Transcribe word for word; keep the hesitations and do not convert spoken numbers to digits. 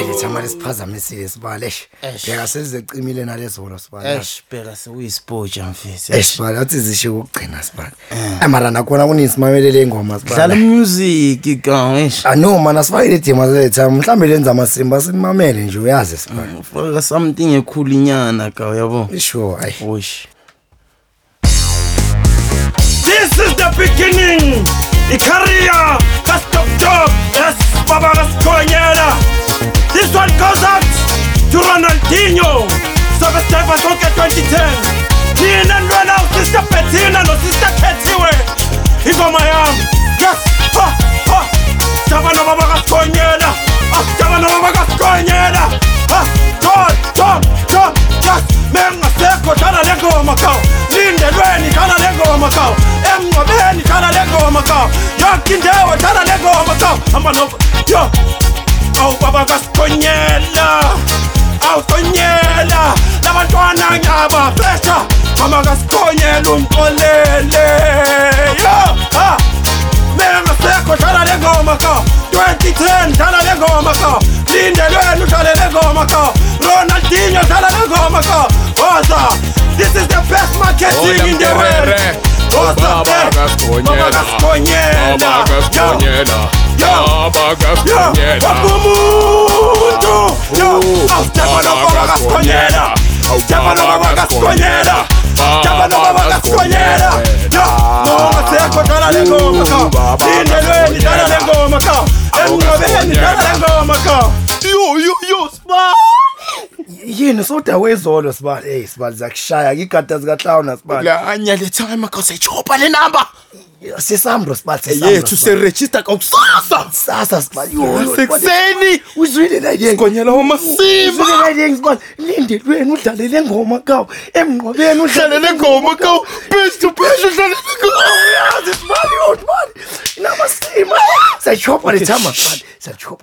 Hayi thama lesiphazamisile sibale eish. Bheka sezecimile nalezolo sibale. Eish bheka sewuyispoja mfisi. Eish sibale athi zisho ukugcina sibale. Eh mara nakona kunisimamelele ingoma sibale. Dlala music ka eish. Ah no man asifayile thema letha mhlambe lenza amasimba simamele nje uyazi sibale. Faka something ekhulinyana ka uyabo. Sure ayi. Osh. This is the beginning. The career has stopped up. Yes, Baba Rasconyela. This one goes out to Ronaldinho. Service driver Soke twenty ten. Nina Nwana, Sister Petina, no Sister Ketiwe. Ingoma yam. Yes, ha, ha. Jabana Baba Rasconyela. Ah, Jabana Baba Rasconyela. Ah, John, John, John, yes. Menga seko thala lengoma ka. Lindelweni thala lengoma ka. Emngcwabeni thala lengoma ka. Yonke indawo thala lengoma ka. Hamba no yo. Aw Baba Rasconyela. Aw Sonyela. Labantwana ngiyaba pressure. Baba Rasconyela umkolele. Yo, ha. Menga seko thala lengoma ka. twenty ten thala lengoma ka. Lindelweni thala lengoma ka. Ronaldinho thala lengoma ka. Oza, this is the best marketing in the world. Oza, Baba Rasconyela. Baba Rasconyela. Baba Rasconyela. Yo, Baba Rasconyela. Wakumuntu. Yo, Jabana Baba Rasconyela. Jabana Baba Rasconyela. Jabana Baba Rasconyela. Yo, Mama seko thala lengoma ka. Lindelweni thala lengoma ka. Emngcwabeni thala lengoma ka. Yo, yo, yo, spa. Yini soda wezolo sibale hey sibale zakushaya igada zika clown sibale. La anya le time ka sechopa le number. Sisambro sibale sisambro. Yethu se register ka kusasa. Sasa sibale. Yo Sekuseni uzwile la yeng. Konyela umasimba. Uzwile la yeng sibale. Lindelweni udlalele ngoma kawo. Emngcwabeni udlalele ngoma kawo. Best to best udlalele ngoma. Yazi sibale yo sibale. Namasima. Sachopa le thama sibale. Sachopa